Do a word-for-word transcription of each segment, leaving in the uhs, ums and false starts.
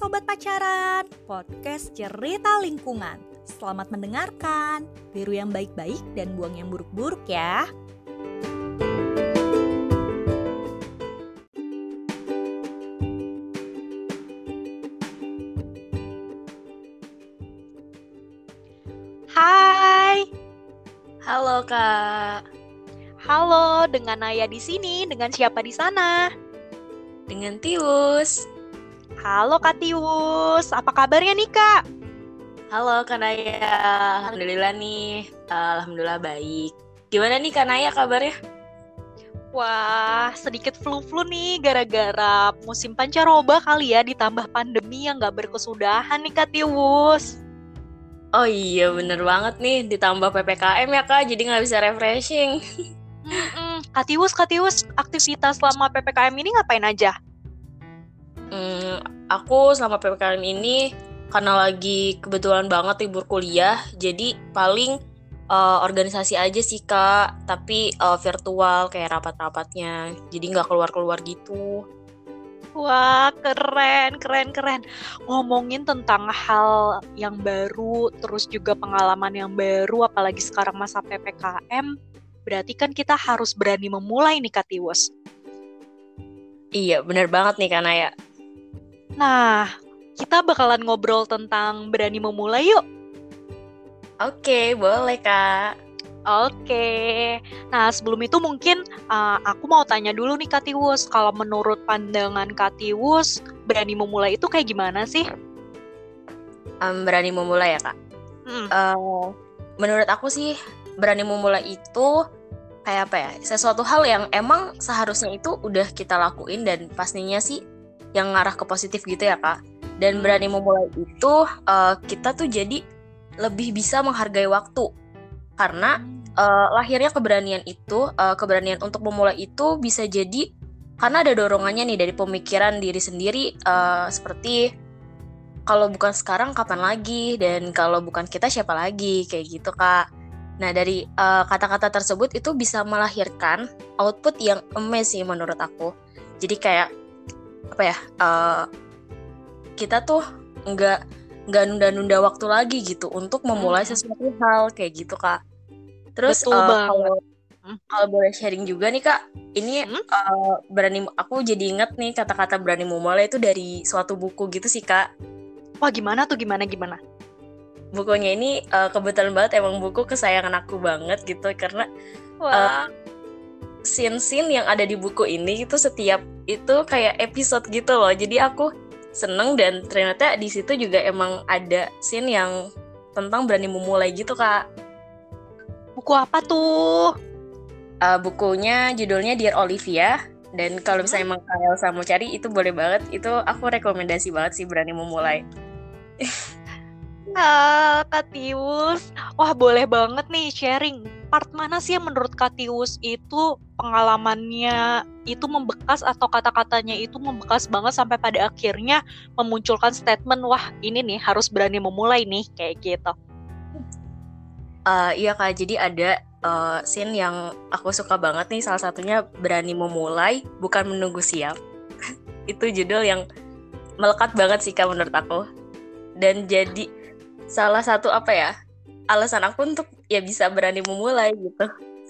Sobat Pacaran, podcast cerita lingkungan. Selamat mendengarkan, tiru yang baik-baik dan buang yang buruk-buruk ya. Hai, Halo Kak, halo, dengan Naya di sini, dengan siapa di sana? dengan Tius. Halo Kak Tius, apa kabarnya nih Kak? Halo Kak Naya, Alhamdulillah nih, Alhamdulillah baik. Gimana nih Kak Naya kabarnya? Wah, sedikit flu-flu nih gara-gara musim pancaroba kali ya, ditambah pandemi yang gak berkesudahan nih Kak Tius. Oh iya bener banget nih, ditambah P P K M ya Kak, jadi gak bisa refreshing. Mm-mm. Kak Tius, Kak Tius, aktivitas selama P P K M ini ngapain aja? Hmm, aku selama P P K M ini, karena lagi kebetulan banget libur kuliah, jadi paling uh, organisasi aja sih Kak, tapi uh, virtual kayak rapat-rapatnya, jadi gak keluar-keluar gitu. Wah, keren, keren, keren. Ngomongin tentang hal yang baru, terus juga pengalaman yang baru, apalagi sekarang masa P P K M, berarti kan kita harus berani memulai nih, Kak Tiwus. Iya, bener banget nih Kak Naya. Nah, kita bakalan ngobrol tentang berani memulai yuk. Oke, boleh Kak. Oke, nah sebelum itu mungkin uh, aku mau tanya dulu nih Kak Tiwus, kalau menurut pandangan Kak Tiwus, berani memulai itu kayak gimana sih? Um, berani memulai ya Kak? Hmm. Uh, menurut aku sih, berani memulai itu kayak apa ya, sesuatu hal yang emang seharusnya itu udah kita lakuin dan pastinya sih yang ngarah ke positif gitu ya Kak. Dan Hmm. berani memulai itu uh, kita tuh jadi lebih bisa menghargai waktu. Karena uh, lahirnya keberanian itu, uh, keberanian untuk memulai itu bisa jadi karena ada dorongannya nih dari pemikiran diri sendiri, uh, seperti kalau bukan sekarang kapan lagi, dan kalau bukan kita siapa lagi, kayak gitu Kak. Nah dari uh, kata-kata tersebut itu bisa melahirkan output yang amazing menurut aku. Jadi kayak apa ya, uh, kita tuh nggak nggak nunda-nunda waktu lagi gitu untuk memulai Hmm. sesuatu hal kayak gitu Kak. Terus Betul uh, banget. kalau Hmm. kalau boleh sharing juga nih Kak, ini Hmm? uh, berani aku jadi inget nih kata-kata berani memulai itu dari suatu buku gitu sih Kak. Wah, gimana tuh, gimana, gimana? Bukunya ini uh, kebetulan banget emang buku kesayangan aku banget gitu, karena Wah, uh, scene-scene yang ada di buku ini itu setiap itu kayak episode gitu loh. Jadi aku seneng dan ternyata di situ juga emang ada scene yang tentang berani memulai gitu Kak. buku apa tuh? Uh, bukunya judulnya Dear Olivia, dan kalau misalnya emang Kak Elsa mau cari itu boleh banget, itu aku rekomendasi banget sih berani memulai. Ah, Kak Tiwus, wah boleh banget nih sharing. Part mana sih yang menurut Kak Tiwus itu pengalamannya itu membekas atau kata-katanya itu membekas banget sampai pada akhirnya memunculkan statement, wah ini nih harus berani memulai nih, kayak gitu. Uh, iya Kak, jadi ada uh, scene yang aku suka banget nih, salah satunya berani memulai bukan menunggu siap. Itu judul yang melekat banget sih Kak menurut aku. Dan jadi salah satu apa ya, alasan aku untuk ya bisa berani memulai gitu.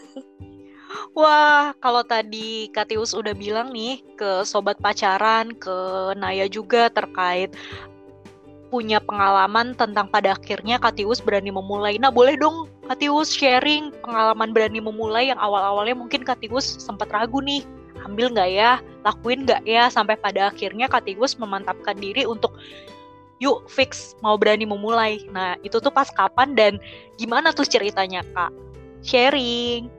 Wah, kalau tadi Kak Tiwus udah bilang nih ke Sobat Pacaran, ke Naya juga terkait punya pengalaman tentang pada akhirnya Kak Tiwus berani memulai. Nah, boleh dong Kak Tiwus sharing pengalaman berani memulai yang awal-awalnya mungkin Kak Tiwus sempat ragu nih, ambil nggak ya, lakuin nggak ya, sampai pada akhirnya Kak Tiwus memantapkan diri untuk yuk fix mau berani memulai. Nah, itu tuh pas kapan dan gimana tuh ceritanya Kak? Sharing.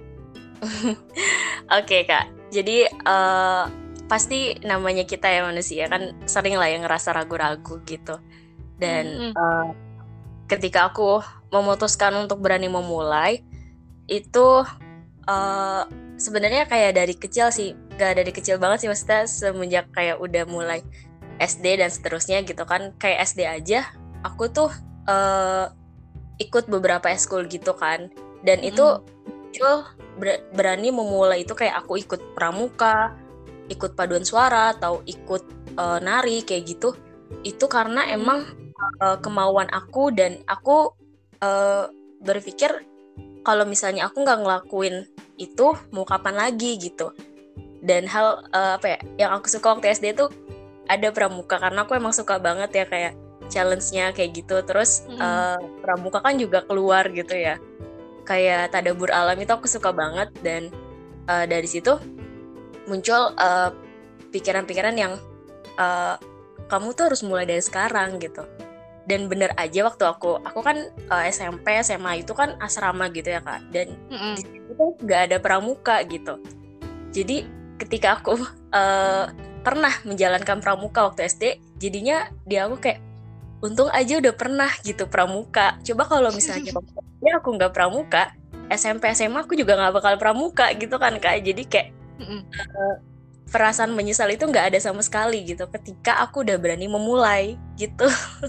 Oke Kak, jadi uh, pasti namanya kita ya manusia kan sering lah yang ngerasa ragu-ragu gitu. Dan mm-hmm. uh, ketika aku memutuskan untuk berani memulai, itu uh, sebenarnya kayak dari kecil sih, gak dari kecil banget sih, maksudnya semenjak kayak udah mulai S D dan seterusnya gitu kan. Kayak S D aja aku tuh uh, ikut beberapa eskul gitu kan, dan mm-hmm. itu muncul ber- berani memulai itu kayak aku ikut pramuka, ikut paduan suara, atau ikut uh, nari kayak gitu. itu karena emang uh, kemauan aku, dan aku uh, berpikir kalau misalnya aku nggak ngelakuin itu mau kapan lagi gitu. Dan hal uh, apa ya yang aku suka waktu S D tuh ada pramuka, karena aku emang suka banget ya kayak challenge-nya kayak gitu. Terus mm. uh, pramuka kan juga keluar gitu ya, kayak tadabur alam itu aku suka banget. Dan uh, dari situ muncul uh, pikiran-pikiran yang uh, kamu tuh harus mulai dari sekarang gitu. Dan bener aja waktu aku aku kan uh, S M P S M A itu kan asrama gitu ya Kak, dan mm-hmm. di situ tuh nggak ada pramuka gitu. Jadi ketika aku uh, pernah menjalankan pramuka waktu S D, jadinya dia aku kayak untung aja udah pernah gitu pramuka. Coba kalau misalnya ya aku nggak pramuka, S M P S M A aku juga nggak bakal pramuka gitu kan Kak. Jadi kayak mm-hmm. uh, perasaan menyesal itu nggak ada sama sekali gitu ketika aku udah berani memulai gitu.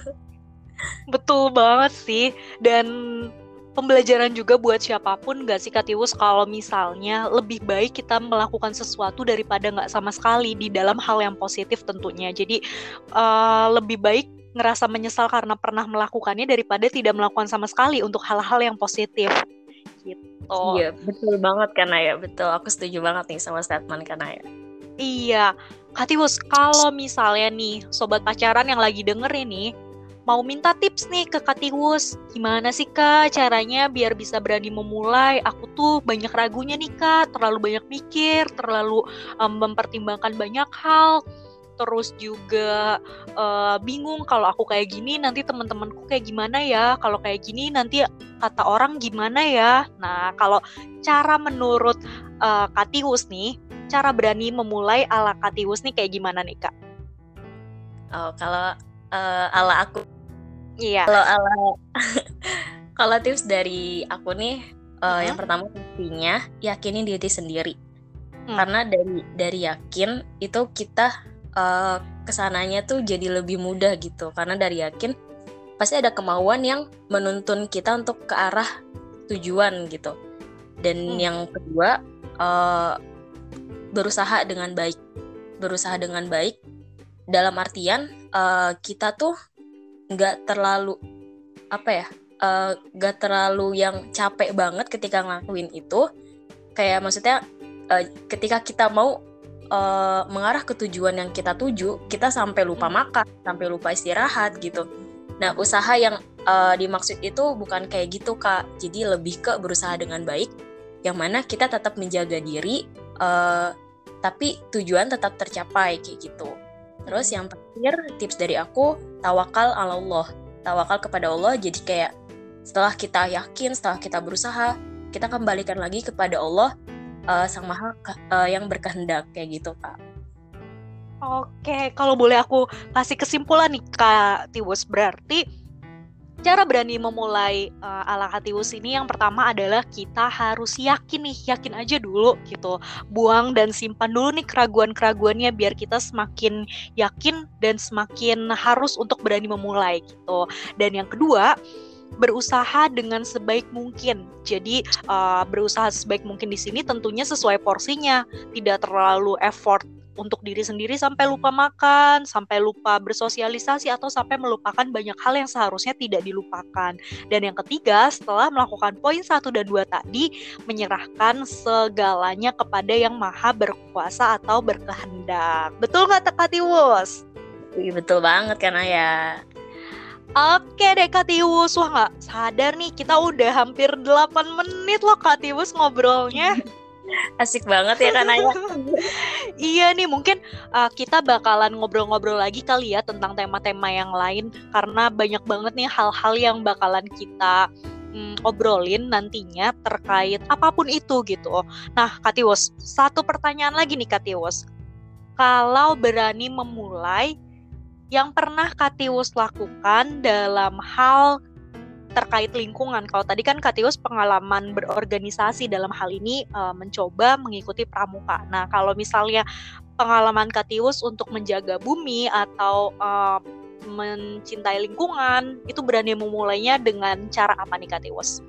Betul banget sih, dan pembelajaran juga buat siapapun gak sih Kak Tiwus, kalau misalnya lebih baik kita melakukan sesuatu daripada gak sama sekali di dalam hal yang positif tentunya. Jadi uh, lebih baik ngerasa menyesal karena pernah melakukannya daripada tidak melakukan sama sekali untuk hal-hal yang positif gitu. Iya betul banget kan Naya, betul, aku setuju banget nih sama statement kan Naya. Iya Kak Tiwus, kalau misalnya nih sobat pacaran yang lagi denger ini mau minta tips nih ke Kak Tiwus, gimana sih Kak caranya biar bisa berani memulai? Aku tuh banyak ragunya nih Kak, terlalu banyak mikir, terlalu um, mempertimbangkan banyak hal, terus juga uh, bingung kalau aku kayak gini nanti teman-temanku kayak gimana ya, kalau kayak gini nanti kata orang gimana ya. Nah kalau cara menurut uh, Kak Tiwus nih, cara berani memulai ala Kak Tiwus nih kayak gimana nih Kak? Oh kalau Uh, ala aku, iya. Kalau ala kalau tips dari aku nih, uh, hmm. yang pertama pastinya yakinin diri sendiri, hmm. karena dari dari yakin itu kita uh, kesananya tuh jadi lebih mudah gitu, karena dari yakin pasti ada kemauan yang menuntun kita untuk ke arah tujuan gitu. Dan hmm. yang kedua uh, berusaha dengan baik, berusaha dengan baik. Dalam artian uh, kita tuh nggak terlalu apa ya, uh, nggak terlalu yang capek banget ketika ngelakuin itu. Kayak maksudnya uh, ketika kita mau uh, mengarah ke tujuan yang kita tuju, kita sampai lupa makan, sampai lupa istirahat gitu. Nah usaha yang uh, dimaksud itu bukan kayak gitu Kak. Jadi lebih ke berusaha dengan baik, yang mana kita tetap menjaga diri, uh, tapi tujuan tetap tercapai kayak gitu. Terus yang terakhir tips dari aku, tawakal ala Allah. Tawakal kepada Allah, jadi kayak setelah kita yakin, setelah kita berusaha, kita kembalikan lagi kepada Allah, uh, Sang Maha uh, yang berkehendak kayak gitu Kak. Oke, kalau boleh aku kasih kesimpulan nih Kak Tiwus, berarti cara berani memulai uh, ala Kak Tiwus ini yang pertama adalah kita harus yakin nih, yakin aja dulu gitu. Buang dan simpan dulu nih keraguan-keraguannya biar kita semakin yakin dan semakin harus untuk berani memulai gitu. Dan yang kedua, berusaha dengan sebaik mungkin. Jadi uh, berusaha sebaik mungkin di sini tentunya sesuai porsinya, tidak terlalu effort untuk diri sendiri sampai lupa makan, sampai lupa bersosialisasi, atau sampai melupakan banyak hal yang seharusnya tidak dilupakan. Dan yang ketiga, setelah melakukan poin satu dan dua tadi, menyerahkan segalanya kepada yang maha berkuasa atau berkehendak. Betul nggak Kak Tiwus? Betul banget kan Ayah. Oke deh Kak Tiwus, wah nggak sadar nih kita udah hampir delapan menit loh Kak Tiwus ngobrolnya. Asik banget ya kan Ayah. Iya nih, mungkin uh, kita bakalan ngobrol-ngobrol lagi kali ya tentang tema-tema yang lain, karena banyak banget nih hal-hal yang bakalan kita mm, obrolin nantinya terkait apapun itu gitu. Nah Kak Tiwus, satu pertanyaan lagi nih Kak Tiwus. Kalau berani memulai, yang pernah Kak Tiwus lakukan dalam hal terkait lingkungan. Kalau tadi kan Kak Tiwus pengalaman berorganisasi, dalam hal ini uh, mencoba mengikuti pramuka. Nah, kalau misalnya pengalaman Kak Tiwus untuk menjaga bumi atau uh, mencintai lingkungan, itu berani memulainya dengan cara apa nih Kak Tiwus?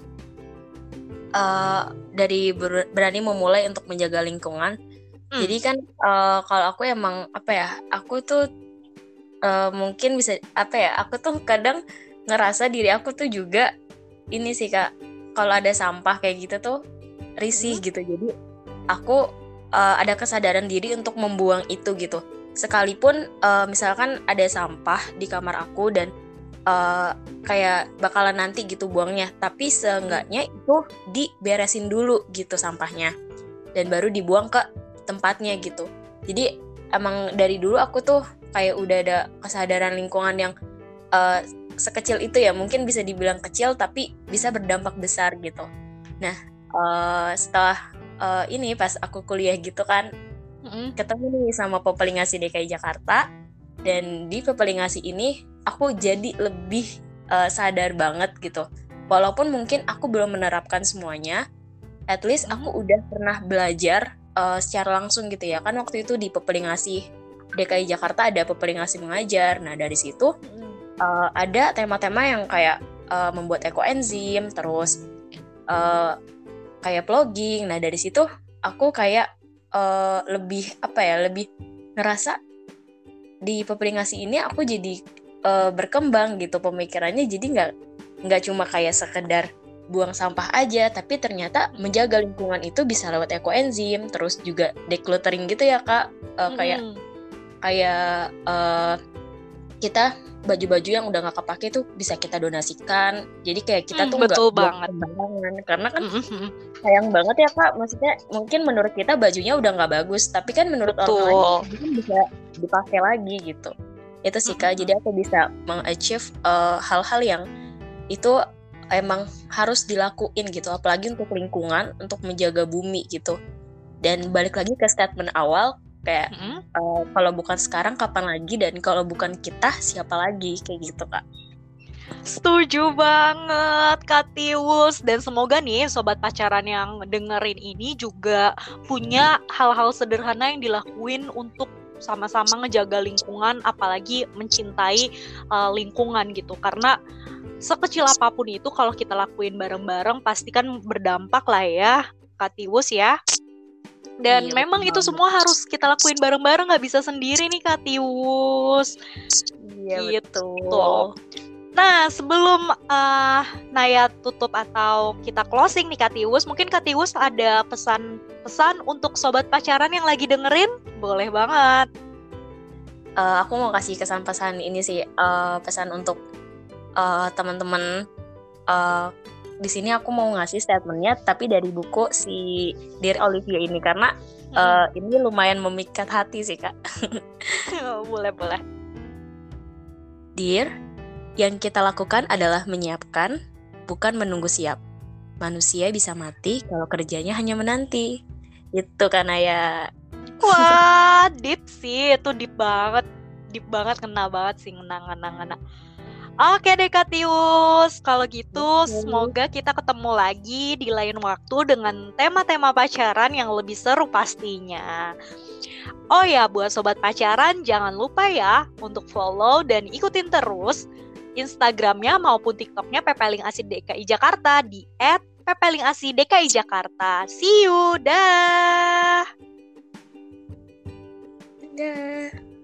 Uh, dari ber- berani memulai untuk menjaga lingkungan. Hmm. Jadi kan uh, kalau aku emang apa ya, aku tuh uh, mungkin bisa apa ya? Aku tuh kadang ngerasa diri aku tuh juga ini sih Kak, kalau ada sampah kayak gitu tuh risih hmm. gitu. Jadi aku uh, ada kesadaran diri untuk membuang itu gitu. Sekalipun uh, misalkan ada sampah di kamar aku dan uh, kayak bakalan nanti gitu buangnya, tapi seenggaknya itu diberesin dulu gitu sampahnya dan baru dibuang ke tempatnya gitu. Jadi emang dari dulu aku tuh kayak udah ada kesadaran lingkungan yang uh, sekecil itu ya, mungkin bisa dibilang kecil tapi bisa berdampak besar gitu. Nah uh, setelah uh, ini pas aku kuliah gitu kan, mm-hmm. ketemu nih sama Popelingasi D K I Jakarta, dan di Popelingasi ini aku jadi lebih uh, sadar banget gitu. Walaupun mungkin aku belum menerapkan semuanya, at least mm-hmm. aku udah pernah belajar uh, secara langsung gitu ya. Kan waktu itu di Popelingasi D K I Jakarta ada Popelingasi mengajar. Nah dari situ mm-hmm. Uh, ada tema-tema yang kayak uh, membuat ekoenzim, terus uh, kayak vlogging. Nah dari situ aku kayak uh, lebih apa ya, lebih ngerasa di Popelingasi ini aku jadi uh, berkembang gitu pemikirannya. Jadi nggak nggak cuma kayak sekedar buang sampah aja, tapi ternyata menjaga lingkungan itu bisa lewat ekoenzim, terus juga decluttering gitu ya Kak. Uh, kayak mm. kayak uh, kita baju-baju yang udah gak kepake tuh bisa kita donasikan. Jadi kayak kita hmm, tuh gak betul banget. Karena kan mm-hmm. sayang banget ya Kak. Maksudnya mungkin menurut kita bajunya udah gak bagus, tapi kan menurut betul. orang lain bisa dipakai lagi gitu. Itu sih Kak. Mm-hmm. Jadi aku bisa meng-achieve uh, hal-hal yang itu emang harus dilakuin gitu. Apalagi untuk lingkungan, untuk menjaga bumi gitu. Dan balik lagi ke statement awal, kayak mm-hmm. uh, kalau bukan sekarang kapan lagi, dan kalau bukan kita siapa lagi, kayak gitu Kak. Setuju banget Kak Tiwus. Dan semoga nih sobat pacaran yang dengerin ini juga punya hal-hal sederhana yang dilakuin untuk sama-sama ngejaga lingkungan, apalagi mencintai uh, lingkungan gitu. Karena sekecil apapun itu kalau kita lakuin bareng-bareng pasti kan berdampak lah ya Kak Tiwus ya. Dan iya, memang betul. Itu semua harus kita lakuin bareng-bareng, gak bisa sendiri nih Kak Tiwus. Iya gitu. Betul. Nah sebelum uh, Naya tutup atau kita closing nih Kak Tiwus, mungkin Kak Tiwus ada pesan-pesan untuk sobat pacaran yang lagi dengerin? Boleh banget. Uh, aku mau kasih kesan-pesan ini sih, uh, pesan untuk uh, teman-teman. Uh, Di sini aku mau ngasih statementnya, tapi dari buku si Dear Olivia ini, karena hmm. uh, ini lumayan memikat hati sih Kak. oh, boleh boleh. Dear, yang kita lakukan adalah menyiapkan, bukan menunggu siap. Manusia bisa mati kalau kerjanya hanya menanti. Itu kan ya. Wah, deep sih, itu deep banget, deep banget, kena banget sih, ngena ngena ngena. Oke deh Kak Tiwus, kalau gitu okay. Semoga kita ketemu lagi di lain waktu dengan tema-tema pacaran yang lebih seru pastinya. Oh ya, buat sobat pacaran jangan lupa ya untuk follow dan ikutin terus Instagramnya maupun TikToknya Popelingasi D K I Jakarta di et Popelingasi D K I Jakarta. See you, dah. Dah.